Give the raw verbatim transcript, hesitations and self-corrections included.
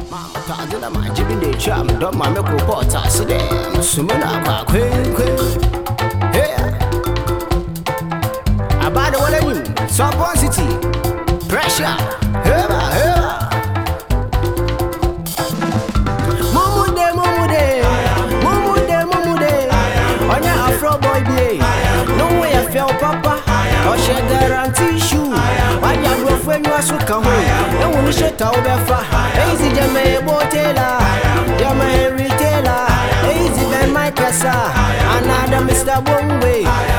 Mama tadula manjibi de cham do mama ko pota side musumuna kwa kwe kwe. Hey. Abada wala ni Sorbonne City. Pressure. Heba heba. Mumude mumude. Mumude mumude. Onya Afro boy be. No way I feel papa. O she guarantee shoe. Wanya do fwe nwa suka ho. E wonu sheta obefa. Easy jame botela. Jame retailer. Easy ben my kasa. Another Mister Bongwe.